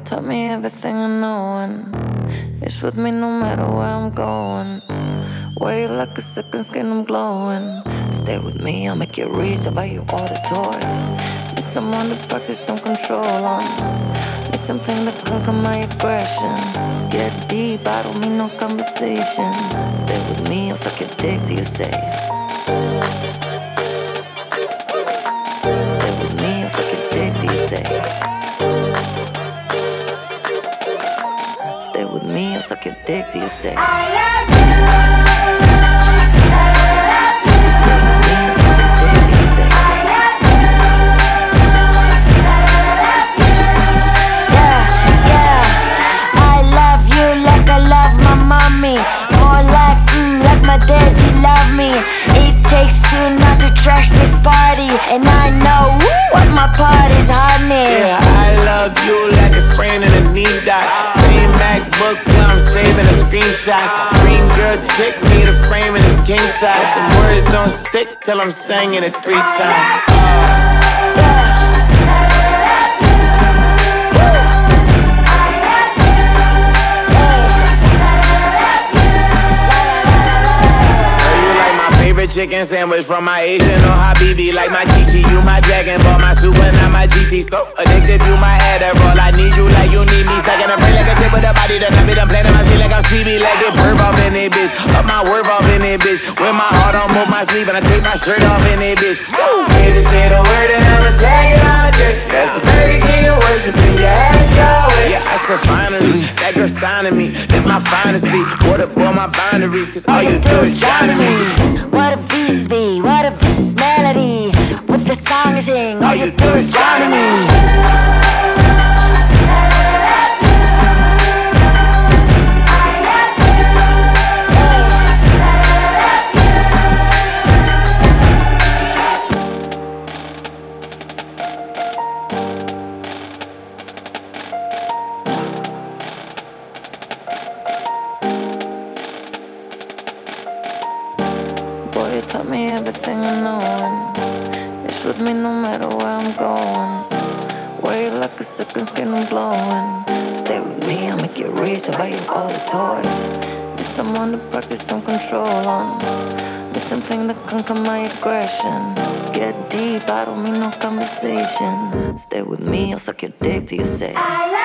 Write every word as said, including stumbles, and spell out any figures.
taught me everything I know, and it's with me no matter where I'm going. Way like a second skin, I'm glowing. Stay with me, I'll make you reach. I'll buy you all the toys. Need someone to practice some control on. Need something to conquer my aggression. Get deep, I don't mean no conversation. Stay with me, I'll suck your dick till you say. Stay with me, I'll suck your dick till you say. Stay with me, I'll suck your dick till you say. I love you. Stay with me, I'll suck your dick till you say. I love you. Yeah, yeah. I love you like I love my mommy. More like, mm, like my daddy love me. It takes two not to trash this party, and I know woo, what my party's honey. Yeah, I love you like a sprain in a knee dot. Same MacBook, yeah, I'm saving a screenshot. Dream girl chick, need a frame in this king size. Some words don't stick till I'm singing it three times. Chicken sandwich from my Asian or Habibi. Like my Chi-Chi, you my Dragon Ball. My super, not my G T. So addicted, you my Adderall. I need you like you need me. Stuck in a brain like a chip with a body that I be done playing on my seat like I'm C B. Like it perv off in it, bitch. Up my worth off in it, bitch. With my heart on, move my sleeve, and I take my shirt off in it, bitch. Baby, say the word and I'ma tag it all day. That's a Burger King of worshiping. You had it your way. Yeah, I said finally, that girl signing me. It's my finest beat. What up all my boundaries, cause all you do is drowning me. What a beast be, what a beast melody. With the song I sing, all you do is drowning me. Boy, you taught me everything I know, and it's with me no matter where I'm going. Way like a second skin, I'm glowing. Stay with me, I'll make you reach. I'll buy you all the toys. Need someone to practice some control on. Need something to conquer my aggression. Get deep, I don't mean no conversation. Stay with me, I'll suck your dick till you say.